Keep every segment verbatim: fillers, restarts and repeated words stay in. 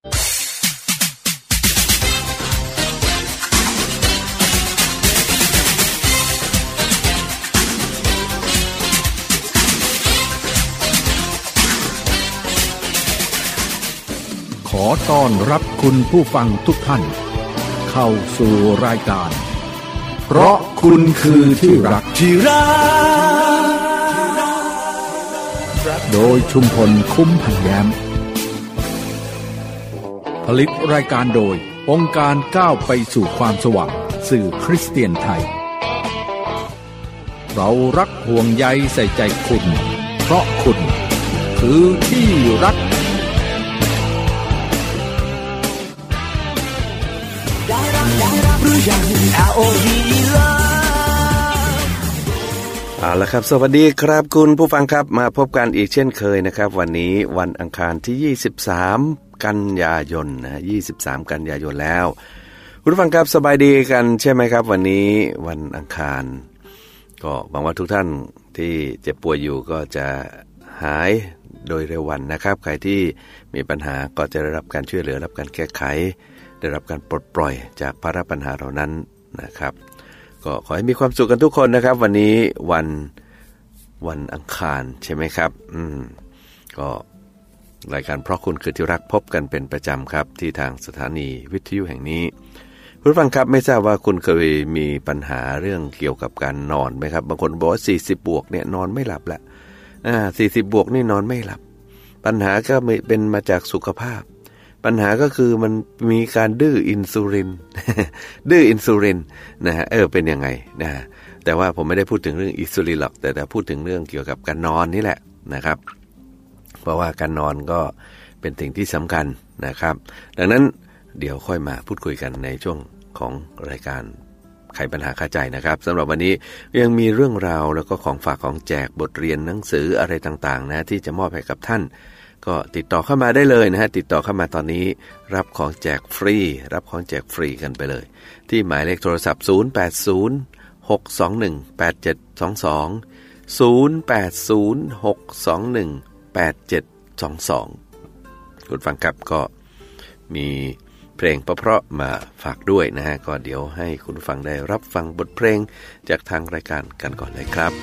ขอต้อนรับคุณผู้ฟังทุกท่านเข้าสู่รายการเพราะคุณคือที่รักที่รักโดยชุมพลคุ้มพันแย้มผลิตรายการโดยองค์การก้าวไปสู่ความสว่างสื่อคริสเตียนไทยเรารักห่วงใยใส่ใจคุณเพราะคุณคือที่รักเอาละครับสวัสดีครับคุณผู้ฟังครับมาพบกันอีกเช่นเคยนะครับวันนี้วันอังคารที่ยี่สิบสามกันยายนนะยี่สิบสามกันยายนแล้วคุณผู้ฟังครับสบายดีกันใช่ไหมครับวันนี้วันอังคารก็หวังว่าทุกท่านที่เจ็บป่วยอยู่ก็จะหายโดยเร็ววันนะครับใครที่มีปัญหาก็จะได้รับการช่วยเหลือรับการแก้ไขได้รับการปลดปล่อยจากภาระปัญหาเหล่านั้นนะครับก็ขอให้มีความสุขกันทุกคนนะครับวันนี้วันวันอังคารใช่ไหมครับอืมก็รายการเพราะคุณคือที่รักพบกันเป็นประจำครับที่ทางสถานีวิทยุแห่งนี้คุณผู้ฟังครับไม่ทราบว่าคุณเคยมีปัญหาเรื่องเกี่ยวกับการนอนไหมครับบางคนบอกว่าสี่สิบบวกเนี่ยนอนไม่หลับละอ่าสี่สิบบวกนี่นอนไม่หลับปัญหาก็เป็นมาจากสุขภาพปัญหาก็คือมันมีการดื้ออินซูลิน ดื้ออินซูลินนะฮะเออเป็นยังไงนะฮะแต่ว่าผมไม่ได้พูดถึงเรื่องอินซูลินหรอกแต่แต่พูดถึงเรื่องเกี่ยวกับการนอนนี่แหละนะครับเพราะว่าการนอนก็เป็นสิ่งที่สำคัญนะครับดังนั้นเดี๋ยวค่อยมาพูดคุยกันในช่วงของรายการไขปัญหาคาใจนะครับสำหรับวันนี้ยังมีเรื่องราวแล้วก็ของฝากของแจกบทเรียนหนังสืออะไรต่างๆนะที่จะมอบให้กับท่านก็ติดต่อเข้ามาได้เลยนะฮะติดต่อเข้ามาตอนนี้รับของแจกฟรีรับของแจกฟรีกันไปเลยที่หมายเลขโทรศัพท์ศูนย์ แปด ศูนย์ หก สอง หนึ่ง แปด เจ็ด สอง สอง ศูนย์ แปด ศูนย์ หก สอง หนึ่ง แปด เจ็ด สอง สองคุณฟังครับก็มีเพลงเพราะๆมาฝากด้วยนะฮะก็เดี๋ยวให้คุณฟังได้รับฟังบทเพลงจากทางรายการกันก่อนเลยครับ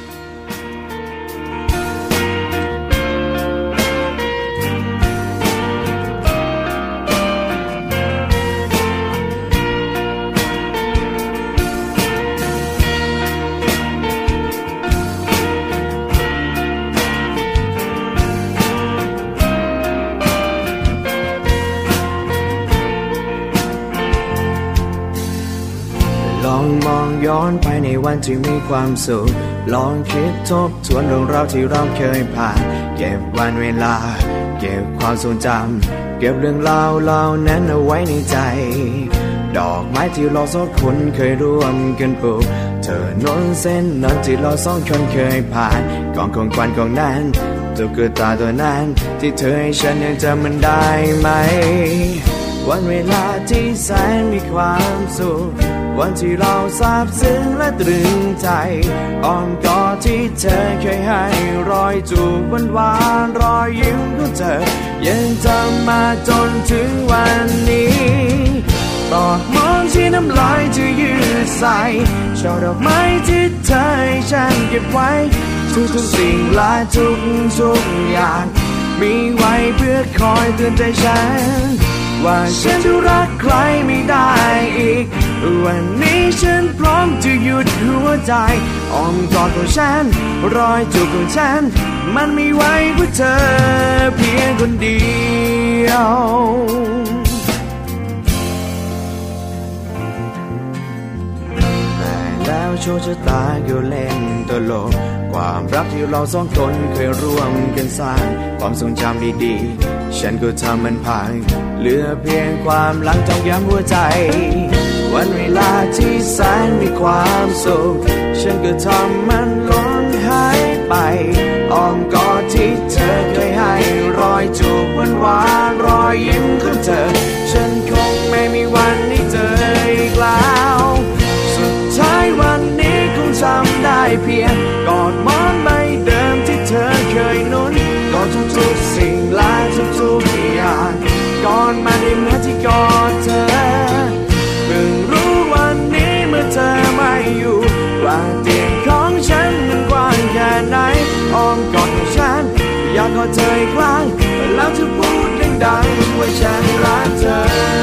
ย้อนไปในวันที่มีความสุขลองคิดทบทวนเรื่องราวที่เราเคยผ่านเก็บวันเวลาเก็บความทรงจำเก็บเรื่องราวเหล่านั้นเอาไว้ในใจดอกไม้ที่เราสองคนเคยร่วมกันปลูกถนนเส้นนั้นที่เราสองคนเคยผ่านกองของควันของนั้นตุ๊กตาตัวนั้นที่เธอให้ฉันยังจำมันได้ไหมวันเวลาที่แสนมีความสุขวันที่เราซาบซึ้งและตรึงใจอ้อมกอดที่เธอเคยให้รอยจูบหวานๆรอยยิ้มของเธอยังจำมาจนถึงวันนี้ปลอกมองที่น้ำลายที่ยืดใส่ช่อดอกไม้ที่เธอให้ฉันเก็บไว้ทุกๆสิ่งและทุกๆอย่างมีไว้เพื่อคอยเตือนใจฉันว่าฉันจะรักใครไม่ได้อีกวันนี้ฉันพร้อมจะหยุดหัวใจอ้อมกอดของฉันรอยจูบของฉันมันมีไว้เพื่อเธอเพียงคนเดียวแต่แล้วโชคชะตาก็เล่นตลกความรักที่เราสองคนเคยร่วมกันสร้างความทรงจำดีๆฉันก็ทำมันพังเหลือเพียงความหลังจองย้ำหัวใจวันเวลาที่แสนมีความสุขฉันก็ทำมันล้นหายไปอ้อมกอดที่เธอเคยให้รอยจูบหวานๆรอยยิ้มของเธอฉันคงไม่มีวันได้เจออีกแล้วสุดท้ายวันนี้คงจำได้เพียงกอดหมอนใบเดิมที่เธอเคยนุ่นกอดทุกๆสิ่งและทุกๆอย่างมก่อนมาได้เหมือนที่กอดเธอเพิ่งรู้วันนี้เมื่อเธอไม่อยู่ว่าเตียงของฉันมันกว้างแค่ไหนอ้อมกอดของฉันอยากกอดเธออีกครั้งแล้วจะพูดดังๆว่าฉันรักเธอ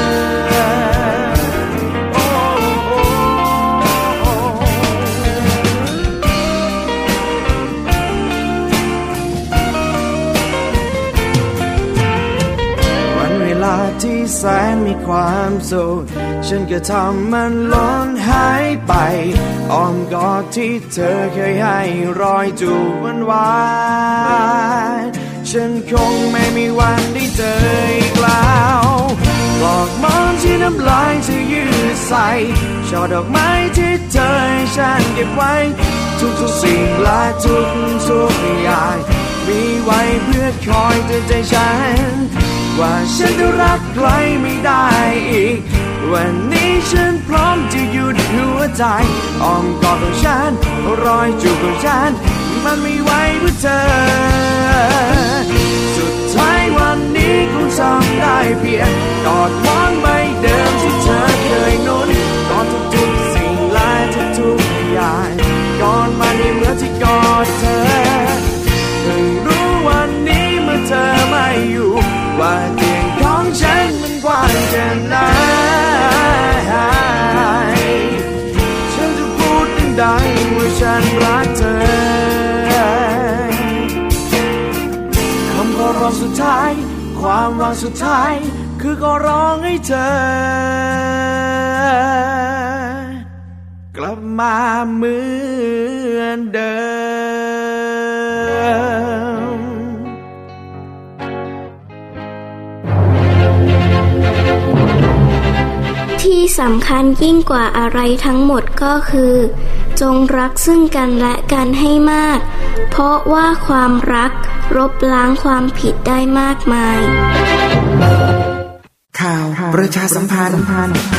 ที่แสนมีความสุขฉันก็ทำมันล้นหายไปอ้อมกอดที่เธอเคยให้รอยจูบมันไว้ฉันคงไม่มีวันได้เจออีกแล้วปลอกหมอนที่น้ำลายเธอยืดใส่ช่อดอกไม้ที่เธอให้ฉันเก็บไว้ทุกๆสิ่งและทุกๆอย่างมีไว้เพื่อคอยเตือนใจฉันว่าฉันจะรักใครไม่ได้อีกวันนี้ฉันพร้อมจะหยุดหัวใจอ้อมกอดของฉันรอยจูบของฉันมันไม่ไหวเพื่อเธอสุดท้ายวันนี้คงทำได้เพียงกอดหมอนใบเดิมที่เธอเคยนุ่นกอดทุกๆสิ่งและทุกๆอย่างกอดมาในเมื่อที่กอดเธอเพิ่งรู้วันนี้เมื่อเธอไม่อยู่ว่าเตียงของฉันมันกว้างแค่ไหนฉันจะพูดดังๆว่าฉันรักเธอคำขอร้องสุดท้ายความหวังสุดท้ายคือขอร้องให้เธอกลับมาเหมือนเดิมที่สำคัญยิ่งกว่าอะไรทั้งหมดก็คือจงรักซึ่งกันและกันให้มากเพราะว่าความรักลบล้างความผิดได้มากมายข่าวประชาสัมพันธ์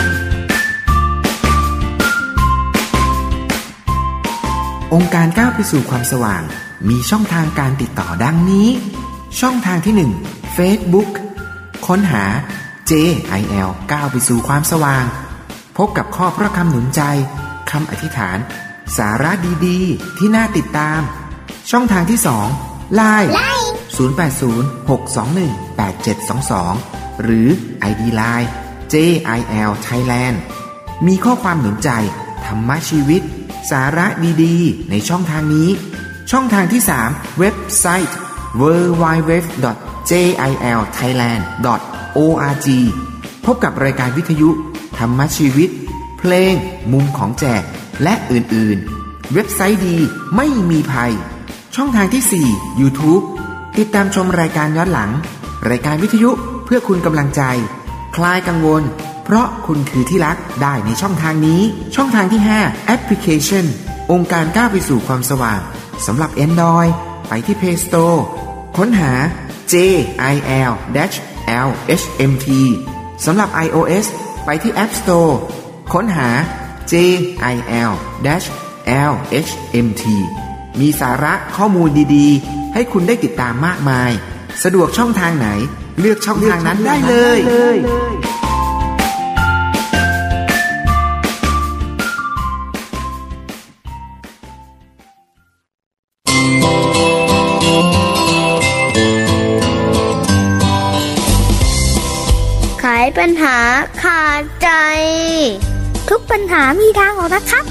องค์การก้าวไปสู่ความสว่างมีช่องทางการติดต่อดังนี้ช่องทางที่หนึ่ง Facebook ค้นหา เจ ไอ แอล ก้าวไปสู่ความสว่างพบกับข้อพระคำหนุนใจคำอธิษฐานสาระดีๆที่น่าติดตามช่องทางที่สอง ไลน์ ศูนย์ แปด ศูนย์ หก สอง หนึ่ง แปด เจ็ด สอง สองหรือ ไอ ดี ไลน์ เจ ไอ แอล Thailand มีข้อความหนุนใจธรรมะชีวิตสาระดีๆในช่องทางนี้ช่องทางที่สามเว็บไซต์ ดับเบิลยู ดับเบิลยู ดับเบิลยู ดอท เจ ไอ แอล ไทยแลนด์ ดอท โอ อาร์ จี พบกับรายการวิทยุธรรมะชีวิตเพลงมุมของแจกและอื่นๆเว็บไซต์ดีไม่มีภัยช่องทางที่สี่ YouTube ติดตามชมรายการย้อนหลังรายการวิทยุเพื่อคุณกำลังใจคลายกังวลเพราะคุณคือที่รักได้ในช่องทางนี้ช่องทางที่ห้าแอปพลิเคชันองค์การก้าวไปสู่ความสว่างสำหรับ Android ไปที่ Play Store ค้นหา เจ ไอ แอล แอล เอช เอ็ม ที สำหรับ iOS ไปที่ App Store ค้นหา เจ ไอ แอล แอล เอช เอ็ม ที มีสาระข้อมูลดีๆให้คุณได้ติดตามมากมายสะดวกช่องทางไหนเลือกช่องทางนั้นได้เลยไขปัญหาขาดใจทุกปัญหามีทางออกนะครับ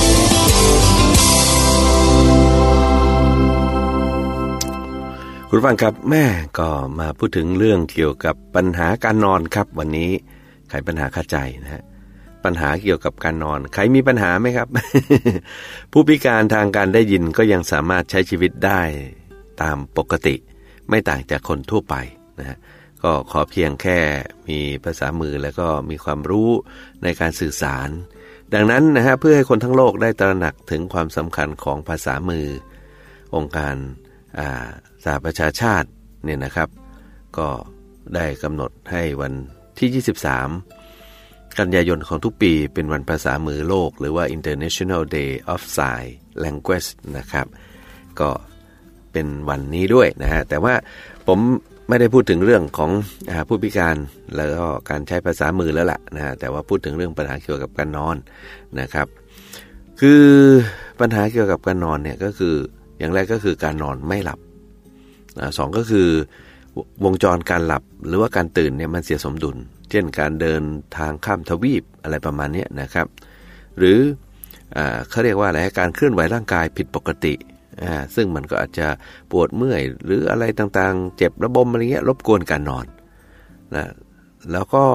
คุณฟังครับแม่ก็มาพูดถึงเรื่องเกี่ยวกับปัญหาการนอนครับวันนี้ไขปัญหาขาดใจนะฮะปัญหาเกี่ยวกับการนอนใครมีปัญหาไหมครับ ผู้พิการทางการได้ยินก็ยังสามารถใช้ชีวิตได้ตามปกติไม่ต่างจากคนทั่วไปนะฮะก็ขอเพียงแค่มีภาษามือแล้วก็มีความรู้ในการสื่อสารดังนั้นนะฮะเพื่อให้คนทั้งโลกได้ตระหนักถึงความสำคัญของภาษามือองค์การสหประชาชาติเนี่ยนะครับก็ได้กำหนดให้วันที่ยี่สิบสามกันยายนของทุกปีเป็นวันภาษามือโลกหรือว่า International Day of Sign Language นะครับก็เป็นวันนี้ด้วยนะฮะแต่ว่าผมไม่ได้พูดถึงเรื่องของผู้พิการแล้วก็การใช้ภาษามือแล้วล่ะนะแต่ว่าพูดถึงเรื่องปัญหาเกี่ยวกับการนอนนะครับคือปัญหาเกี่ยวกับการนอนเนี่ยก็คืออย่างแรกก็คือการนอนไม่หลับนะสองก็คือวงจรการหลับหรือว่าการตื่นเนี่ยมันเสียสมดุลเช่นการเดินทางข้ามทวีปอะไรประมาณนี้นะครับหรือเขาเรียกว่าอะไรการเคลื่อนไหวร่างกายผิดปกติซึ่งมันก็อาจจะปวดเมื่อยหรืออะไรต่างๆเจ็บระบมอะไรเงี้ยรบกวนการนอนนะแล้วก็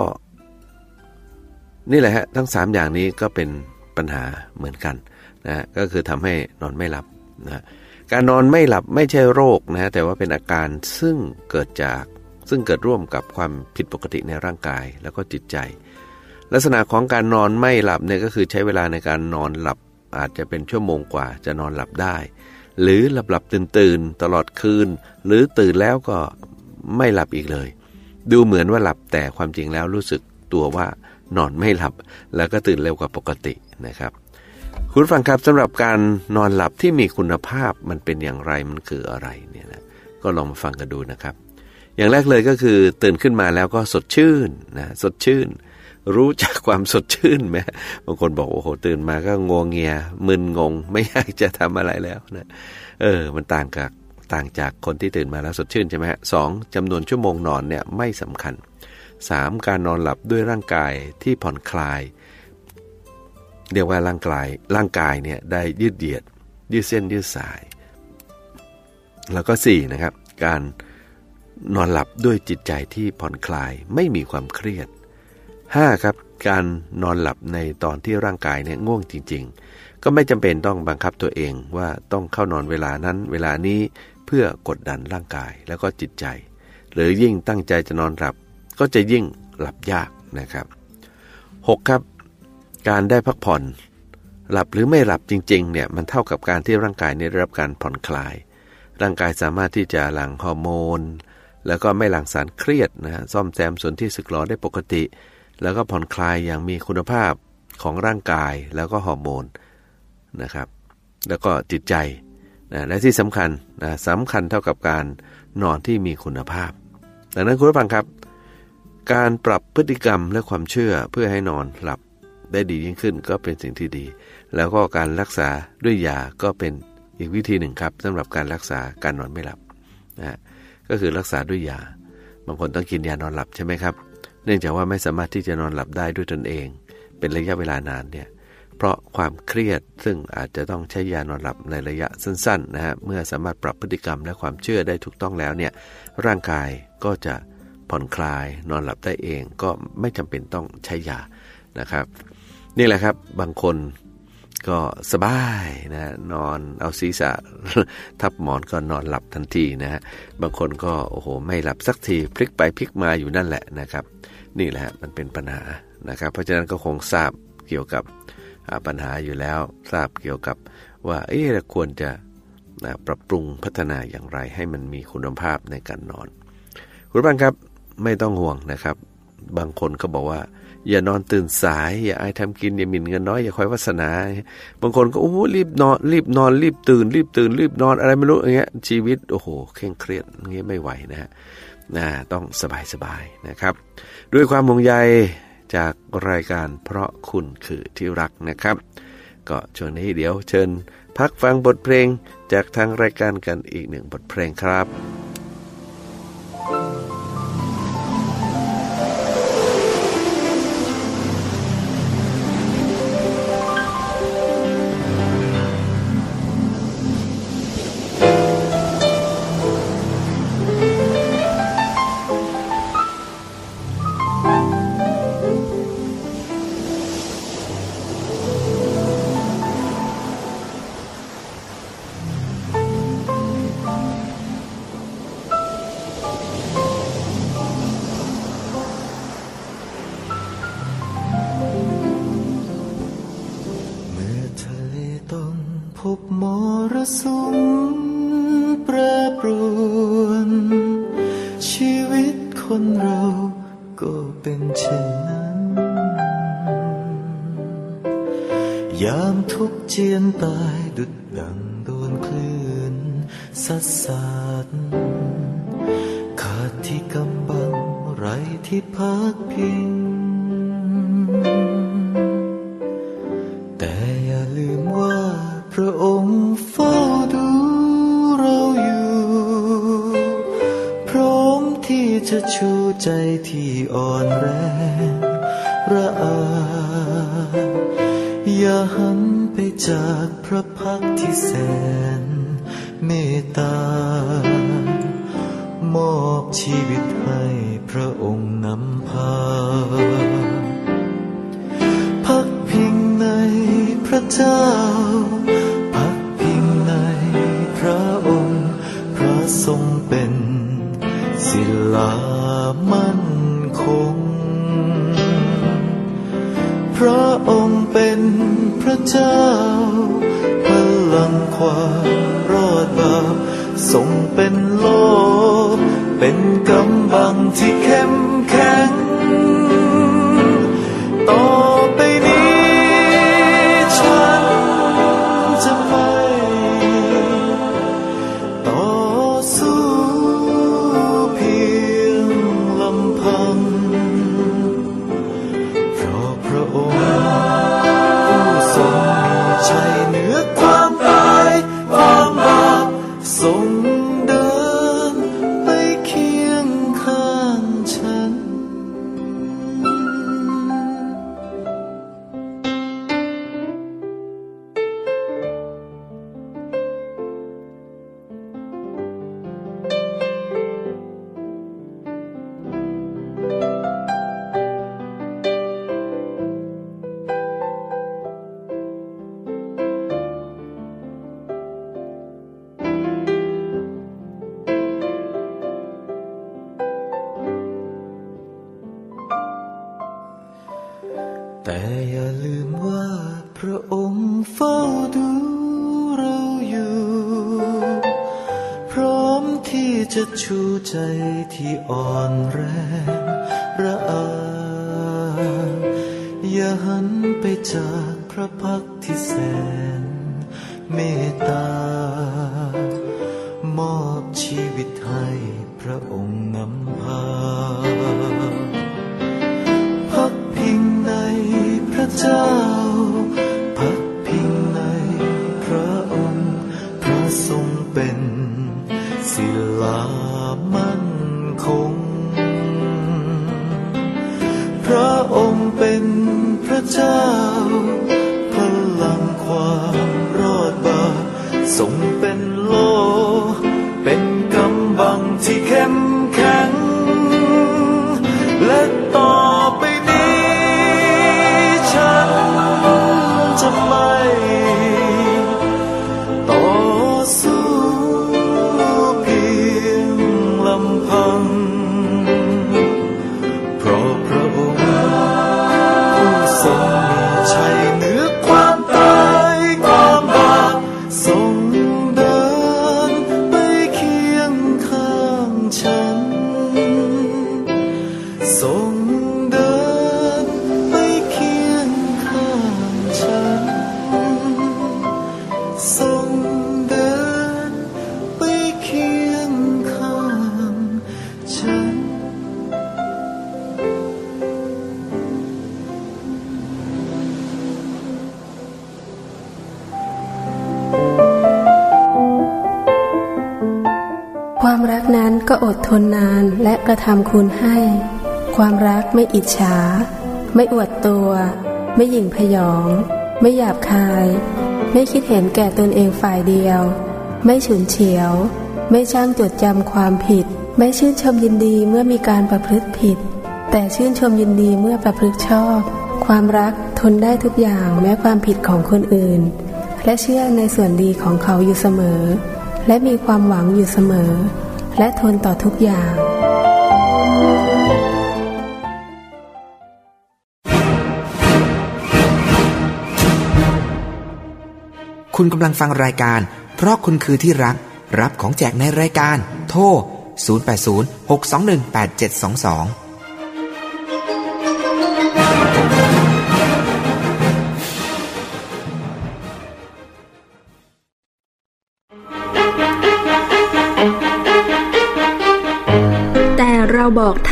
นี่แหละฮะทั้งสามอย่างนี้ก็เป็นปัญหาเหมือนกันนะก็คือทำให้นอนไม่หลับนะการนอนไม่หลับไม่ใช่โรคนะแต่ว่าเป็นอาการซึ่งเกิดจากซึ่งเกิดร่วมกับความผิดปกติในร่างกายแล้วก็จิตใจลักษณะของการนอนไม่หลับเนี่ยก็คือใช้เวลาในการนอนหลับอาจจะเป็นชั่วโมงกว่าจะนอนหลับได้หรือหลับหลับตื่นตื่นตลอดคืนหรือตื่นแล้วก็ไม่หลับอีกเลยดูเหมือนว่าหลับแต่ความจริงแล้วรู้สึกตัวว่านอนไม่หลับแล้วก็ตื่นเร็วกว่าปกตินะครับคุณฟังครับสำหรับการนอนหลับที่มีคุณภาพมันเป็นอย่างไรมันคืออะไรเนี่ยนะก็ลองมาฟังกันดูนะครับอย่างแรกเลยก็คือตื่นขึ้นมาแล้วก็สดชื่นนะสดชื่นรู้จักความสดชื่นไหมบางคนบอกโอ้โหตื่นมาก็งวงเงียมึนงงไม่อยากจะทำอะไรแล้วนะเออมันต่างกับต่างจากคนที่ตื่นมาแล้วสดชื่นใช่ไหมฮะสองจำนวนชั่วโมงนอนเนี่ยไม่สำคัญสามการนอนหลับด้วยร่างกายที่ผ่อนคลายเรียกว่าร่างกายร่างกายเนี่ยได้ยืดเหยียดยืดเส้นยืดสายแล้วก็สี่นะครับการนอนหลับด้วยจิตใจที่ผ่อนคลายไม่มีความเครียดห้าครับการนอนหลับในตอนที่ร่างกายเนี่ยง่วงจริงๆก็ไม่จำเป็นต้องบังคับตัวเองว่าต้องเข้านอนเวลานั้นเวลานี้เพื่อกดดันร่างกายแล้วก็จิตใจหรือยิ่งตั้งใจจะนอนหลับก็จะยิ่งหลับยากนะครับหกครับการได้พักผ่อนหลับหรือไม่หลับจริงๆเนี่ยมันเท่ากับการที่ร่างกายได้รับการผ่อนคลายร่างกายสามารถที่จะหลั่งฮอร์โมนแล้วก็ไม่หลั่งสารเครียดนะซ่อมแซมส่วนที่สึกหรอได้ปกติแล้วก็ผ่อนคลายอย่างมีคุณภาพของร่างกายแล้วก็ฮอร์โมนนะครับแล้วก็จิตใจนะและที่สำคัญนะสำคัญเท่ากับการนอนที่มีคุณภาพดังนั้นคุณผู้ฟังครับการปรับพฤติกรรมและความเชื่อเพื่อให้นอนหลับได้ดียิ่งขึ้นก็เป็นสิ่งที่ดีแล้วก็การรักษาด้วยยาก็เป็นอีกวิธีหนึ่งครับสำหรับการรักษาการนอนไม่หลับนะก็คือรักษาด้วยยาบางคนต้องกินยานอนหลับใช่ไหมครับเนื่องจากว่าไม่สามารถที่จะนอนหลับได้ด้วยตนเองเป็นระยะเวลานานเนี่ยเพราะความเครียดซึ่งอาจจะต้องใช้ยานอนหลับในระยะสั้นๆนะฮะเมื่อสามารถปรับพฤติกรรมและความเชื่อได้ถูกต้องแล้วเนี่ยร่างกายก็จะผ่อนคลายนอนหลับได้เองก็ไม่จำเป็นต้องใช้ยานะครับนี่แหละครับบางคนก็สบายนะนอนเอาศีรษะทับหมอนก็นอนหลับทันทีนะฮะบางคนก็โอ้โหไม่หลับสักทีพลิกไปพลิกมาอยู่นั่นแหละนะครับนี่แหละมันเป็นปัญหานะครับเพราะฉะนั้นก็คงทราบเกี่ยวกับปัญหาอยู่แล้วทราบเกี่ยวกับว่าเอ๊ะเราควรจะปรับปรุงพัฒนาอย่างไรให้มันมีคุณภาพในการนอนคุณผู้ฟังครับไม่ต้องห่วงนะครับบางคนก็บอกว่าอย่านอนตื่นสายอย่าอายทำกินอย่าหมิ่นเงินน้อยอย่าคอยวาสนาบางคนก็โอ้โหรีบนอนรีบนอนรีบตื่นรีบตื่นรีบนอนอะไรไม่รู้อย่างเงี้ยชีวิตโอ้โหเคร่งเครียดอย่างเงี้ยไม่ไหวนะฮะนะต้องสบายๆนะครับด้วยความห่วงใยจากรายการเพราะคุณคือที่รักนะครับก็ช่วงนี้เดี๋ยวเชิญพักฟังบทเพลงจากทางรายการกันอีกหนึ่งบทเพลงครับยามทุกเจียนตายดุจดังโดนคลื่นซัดสาดขาดศที่กำบังไรที่พักพิงแต่อย่าลืมว่าพระองค์เฝ้าดูเราอยู่พร้อมที่จะชูใจที่อ่อนแรงระอาอย่าหันไปจากพระพักที่แสนเมตตามอบชีวิตให้พระองค์นำพาพักพิงในพระเจ้าพักพิงในพระองค์พระทรงเป็นศิลามั่นคงพระองค์เป็นพระเจ้าพลังความรอดบาปทรงเป็นโลกเป็นกำบังที่เข้มแข็งต่อไปนี้ฉันจะไม่ต่อสู้เพียงลำพังเพราะพระองค์ผู้ทรงมีชัยเหนือความตายความบาปทรงเดินไปเคียงข้างฉันแต่อย่าลืมว่าพระองค์เฝ้าดูเราอยู่พร้อมที่จะชูใจที่อ่อนแรงระอาอย่าหันไปจากพระพักที่แสนเมตตามอบชีวิตให้พระองค์นำพาพักพิงในพระเจ้าพักพิงในพระองค์พระทรงเป็นศิลามั่นคงพระองค์เป็นพระเจ้าพลังความรอดบาปทรงเป็นโลเป็นกำบังที่เข้มแข็งและต่อไปนี้ฉันจะไม่ต่อสู้เพียงลำพังเพราะพระองค์ผู้ทรงมีชัยเหนือความตายความบาปทรงเดินไปเคียงข้างฉันทรงเดินไปเคียงข้างฉันทรงเดินไปเคียงข้างฉันความรักนั้นก็อดทนนานและกระทำคุณให้ความรักไม่อิจฉาไม่อวดตัวไม่หยิ่งพยองไม่หยาบคายไม่คิดเห็นแก่ตนเองฝ่ายเดียวไม่ฉุนเฉียวไม่ช่างจดจำความผิดไม่ชื่นชมยินดีเมื่อมีการประพฤติผิดแต่ชื่นชมยินดีเมื่อประพฤติชอบความรักทนได้ทุกอย่างแม้ความผิดของคนอื่นและเชื่อในส่วนดีของเขาอยู่เสมอและมีความหวังอยู่เสมอและทนต่อทุกอย่างคุณกำลังฟังรายการเพราะคุณคือที่รักรับของแจกในรายการโทรศูนย์ แปด ศูนย์ หก สอง หนึ่ง แปด เจ็ด สอง สองแต่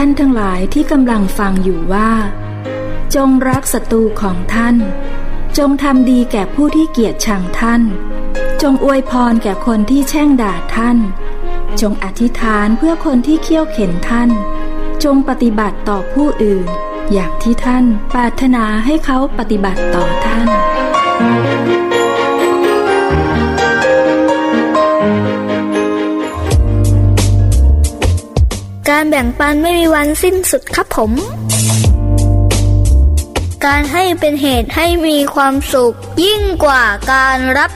านทั้งหลายที่กำลังฟังอยู่ว่าจงรักศัตรูของท่านจงทำดีแก่ผู้ที่เกลียดชังท่านจงอวยพรแก่คนที่แช่งด่าท่านจงอธิษฐานเพื่อคนที่เคี่ยวเข็นท่านจงปฏิบัติต่อผู้อื่นอย่างที่ท่านปรารถนาให้เขาปฏิบัติต่อท่านการแบ่งปันไม่มีวันสิ้นสุดครับผมการให้เป็นเหตุให้มีความสุขยิ่งกว่าการรับ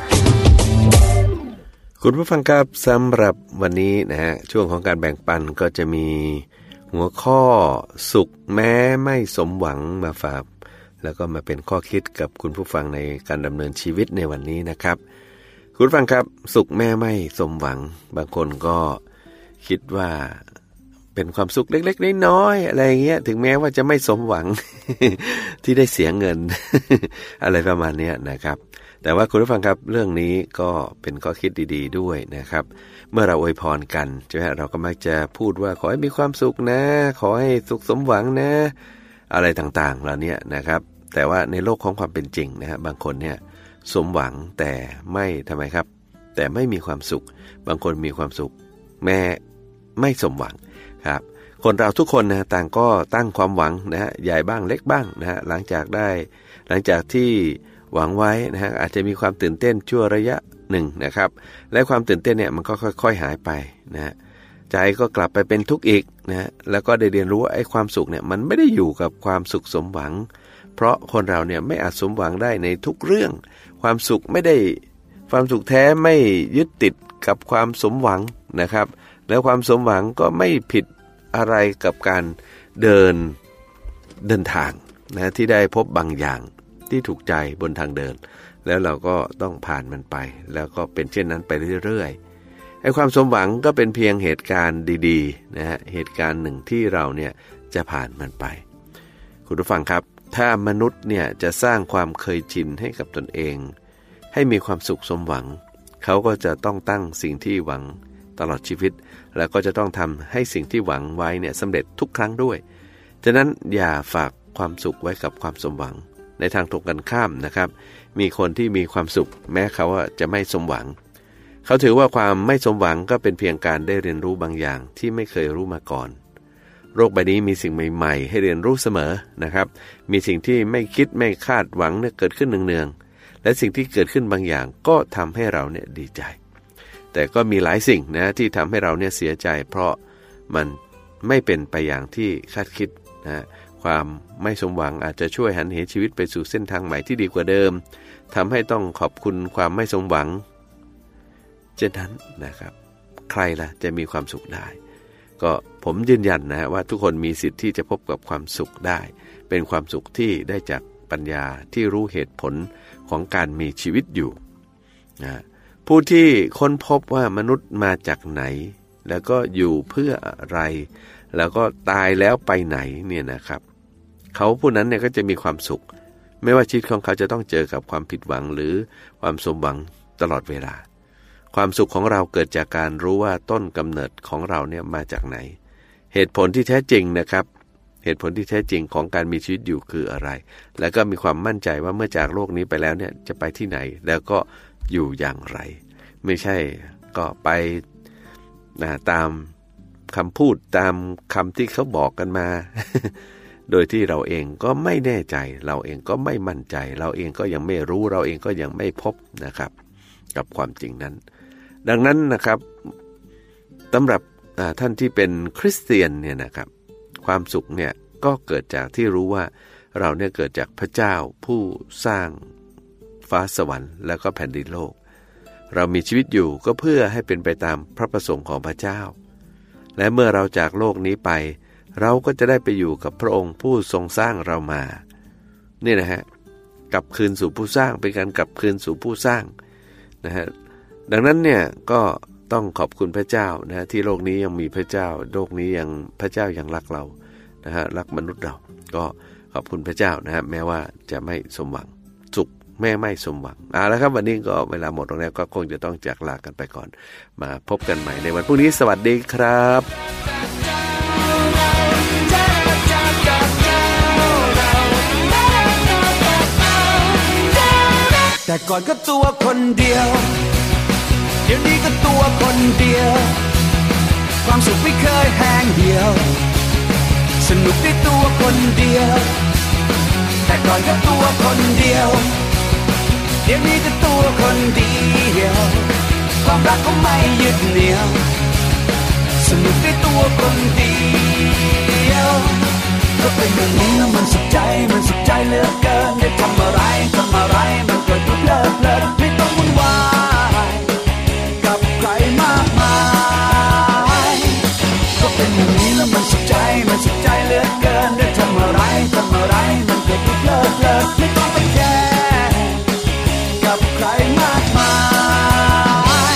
คุณผู้ฟังครับสำหรับวันนี้นะฮะช่วงของการแบ่งปันก็จะมีหัวข้อสุขแม้ไม่สมหวังมาฝากแล้วก็มาเป็นข้อคิดกับคุณผู้ฟังในการดำเนินชีวิตในวันนี้นะครับคุณผู้ฟังครับสุขแม้ไม่สมหวังบางคนก็คิดว่าเป็นความสุขเล็กๆน้อยๆอะไรอย่างเงี้ยถึงแม้ว่าจะไม่สมหวัง ที่ได้เสียเงิน อะไรประมาณนี้นะครับแต่ว่าคุณผู้ฟังครับเรื่องนี้ก็เป็นข้อคิดดีๆด้วยนะครับเมื่อเราอวยพรกันใช่ไหมเราก็มักจะพูดว่าขอให้มีความสุขนะขอให้สุขสมหวังนะอะไรต่างๆเหล่านี้นะครับแต่ว่าในโลกของความเป็นจริงนะฮะบางคนเนี่ยสมหวังแต่ไม่ทำไมครับแต่ไม่มีความสุขบางคนมีความสุขแม้ไม่สมหวังครับคนเราทุกคนนะต่างก็ตั้งความหวังนะฮะใหญ่บ้างเล็กบ้างนะฮะหลังจากได้หลังจากที่หวังไว้นะฮะอาจจะมีความตื่นเต้นชั่วระยะหนึ่งนะครับและความตื่นเต้นเนี่ยมันก็ค่อยๆหายไปนะฮะใจก็กลับไปเป็นทุกข์อีกนะฮะแล้วก็ได้เรียนรู้ว่าไอ้ความสุขเนี่ยมันไม่ได้อยู่กับความสุขสมหวังเพราะคนเราเนี่ยไม่อาจสมหวังได้ในทุกเรื่องความสุขไม่ได้ความสุขแท้ไม่ยึดติดกับความสมหวังนะครับแล้วความสมหวังก็ไม่ผิดอะไรกับการเดินเดินทางนะที่ได้พบบางอย่างที่ถูกใจบนทางเดินแล้วเราก็ต้องผ่านมันไปแล้วก็เป็นเช่นนั้นไปเรื่อยๆไอ้ความสมหวังก็เป็นเพียงเหตุการณ์ดีๆนะฮะเหตุการณ์หนึ่งที่เราเนี่ยจะผ่านมันไปคุณผู้ฟังครับถ้ามนุษย์เนี่ยจะสร้างความเคยชินให้กับตนเองให้มีความสุขสมหวังเขาก็จะต้องตั้งสิ่งที่หวังตลอดชีวิตแล้วก็จะต้องทำให้สิ่งที่หวังไว้เนี่ยสำเร็จทุกครั้งด้วยฉะนั้นอย่าฝากความสุขไว้กับความสมหวังในทางตรงกันข้ามนะครับมีคนที่มีความสุขแม้เขาจะไม่สมหวังเขาถือว่าความไม่สมหวังก็เป็นเพียงการได้เรียนรู้บางอย่างที่ไม่เคยรู้มาก่อนโลกใบนี้มีสิ่งใหม่ๆให้เรียนรู้เสมอนะครับมีสิ่งที่ไม่คิดไม่คาดหวังเนี่ยเกิดขึ้นเนืองๆและสิ่งที่เกิดขึ้นบางอย่างก็ทำให้เราเนี่ยดีใจแต่ก็มีหลายสิ่งนะที่ทำให้เราเนี่ยเสียใจเพราะมันไม่เป็นไปอย่างที่คาดคิดนะความไม่สมหวังอาจจะช่วยหันเหชีวิตไปสู่เส้นทางใหม่ที่ดีกว่าเดิมทำให้ต้องขอบคุณความไม่สมหวังเช่นนั้นนะครับใครล่ะจะมีความสุขได้ก็ผมยืนยันนะว่าทุกคนมีสิทธิ์ที่จะพบกับความสุขได้เป็นความสุขที่ได้จากปัญญาที่รู้เหตุผลของการมีชีวิตอยู่นะผู้ที่ค้นพบว่ามนุษย์มาจากไหนแล้วก็อยู่เพื่ออะไรแล้วก็ตายแล้วไปไหนเนี่ยนะครับเขาผู้นั้นเนี่ยก็จะมีความสุขไม่ว่าชีวิตของเขาจะต้องเจอกับความผิดหวังหรือความสมหวังตลอดเวลาความสุขของเราเกิดจากการรู้ว่าต้นกำเนิดของเราเนี่ยมาจากไหนเหตุผลที่แท้จริงนะครับเหตุผลที่แท้จริงของการมีชีวิตอยู่คืออะไรแล้วก็มีความมั่นใจว่าเมื่อจากโลกนี้ไปแล้วเนี่ยจะไปที่ไหนแล้วก็อยู่อย่างไรไม่ใช่ก็ไปนะตามคำพูดตามคำที่เขาบอกกันมา โดยที่เราเองก็ไม่แน่ใจเราเองก็ไม่มั่นใจเราเองก็ยังไม่รู้เราเองก็ยังไม่พบนะครับกับความจริงนั้นดังนั้นนะครับสำหรับท่านที่เป็นคริสเตียนเนี่ยนะครับความสุขเนี่ยก็เกิดจากที่รู้ว่าเราเนี่ยเกิดจากพระเจ้าผู้สร้างฟ้าสวรรค์แล้วก็แผ่นดินโลกเรามีชีวิตอยู่ก็เพื่อให้เป็นไปตามพระประสงค์ของพระเจ้าและเมื่อเราจากโลกนี้ไปเราก็จะได้ไปอยู่กับพระองค์ผู้ทรงสร้างเรามานี่นะฮะกลับคืนสู่ผู้สร้างเป็นการกลับคืนสู่ผู้สร้างนะฮะดังนั้นเนี่ยก็ต้องขอบคุณพระเจ้านะที่โลกนี้ยังมีพระเจ้าโลกนี้ยังพระเจ้ายังรักเรานะฮะรักมนุษย์เราก็ขอบคุณพระเจ้านะฮะแม้ว่าจะไม่สมหวังสุขแม่ไม่สมหวังเอาละครับวันนี้ก็เวลาหมดลงแล้วก็คงจะต้องจากลากันไปก่อนมาพบกันใหม่ในวันพรุ่งนี้สวัสดีครับแต่ก่อนก็ตัวคนเดียวเดี๋ยวนี้ก็ตัวคนเดียวความสุขไม่เคยแห้งเหี่ยวสนุกได้ตัวคนเดียวแต่ก่อนก็ตัวคนเดียวเดี๋ยวนี้ก็ตัวคนเดียวความรักก็ไม่ยึดเหนี่ยวสนุกได้ตัวคนเดียวก็เป็นอย่างนี้แล้วมันสุขใจมันสุขใจเหลือเกินได้ทำอะไรทำอะไรมันเกิดทุกเลิศเลิศไม่ต้องวุ่นวายกับใครมากมายก็เป็นอย่างนี้แล้วมันสุขใจมันสุขใจเหลือเกินได้ทำอะไรทำอะไรมันเกิดทุกเลิศเลิศไม่ต้องไปแคร์กับใครมากมาย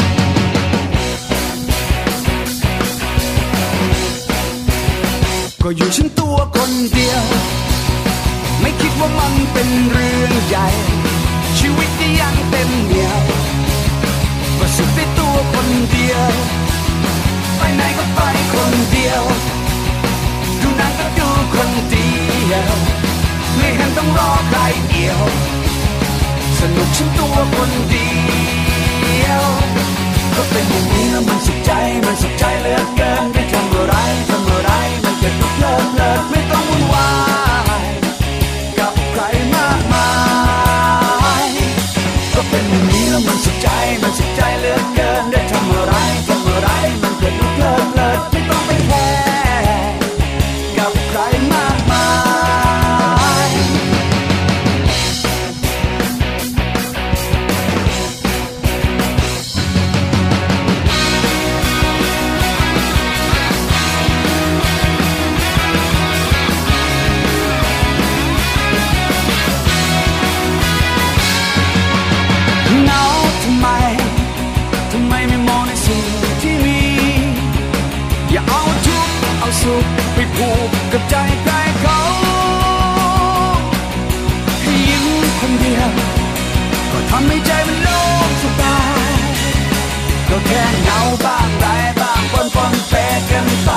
ก็อยู่ฉันตัวคนเดียวไม่คิดว่ามันเป็นเรื่องใหญ่ชีวิตก็ยังเต็มเหนี่ยวก็สุขได้ตัวคนเดียวไปไหนก็ไปคนเดียวดูหนังก็ดูคนเดียวไม่เห็นต้องรอใครเดียวสนุกฉันตัวคนเดียวก็เป็นอย่างนี้แล้วมันสุขใจมันสุขใจเหลือเกินได้ทำอะไรทำอะไรมันเกิดทุกเลิศเลิศไม่ต้องวุ่นวายกับใครมากมายก็เป็นอย่างนี้แล้วมันสุขใจมันสุขใจเหลือเกินได้ทำอะไรทำอะไรมันเกิดทุกเลิศเลิศไม่ต้องไปแคร์กับใครมากมายสุขไปผูกกับใจใครเขาให้ยิ้มคนเดียวก็ทำให้ใจมันโล่งสบายก็แค่เหงาบ้างไรบ้างปนปนเปกันไป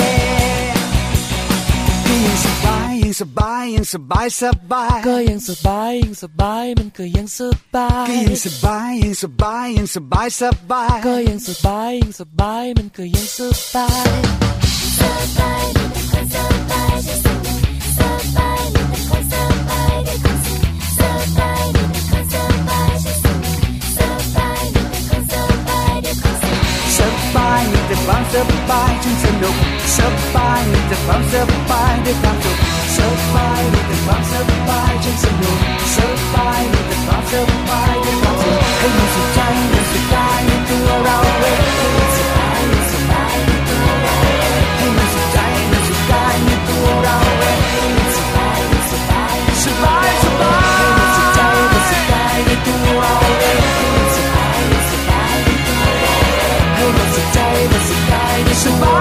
ยิ่งสบายยิ่งสบายยิ่งสบายสบายก็ยังสบายยิ่งสบายมันก็ยังสบายก็ยิ่งสบายยิ่งสบายยิ่งสบายสบายก็ยังสบายยิ่งสบายมันก็ยังสบายสบายมีแต่คนสบายจะสนุกสบายมีแต่คนสบายได้ความสุขสบายมีแต่คนสบายจะสนุกสบายมีแต่คนสบายได้ความสุขสบายมีแต่ความสบายฉันสนุกสบายมีแต่ความสบายได้ความสุขสบายมีแต่ความสบายฉันสนุกสบายมีแต่ความสบายได้ความสุขให้มันสุขใจมันสุขกายในตัวเราเองให้มันสบายมันสบายในตัวเราให้มันสุขใจมันสุขกายในตัวเราเองให้มันสบายมันสบายสบายสบายให้มันสุขใจมันสุขกายในตัวเราเองให้มันสบายมันสบายในตัวเราเองให้มันสุขใจมันสุขกายในสบาย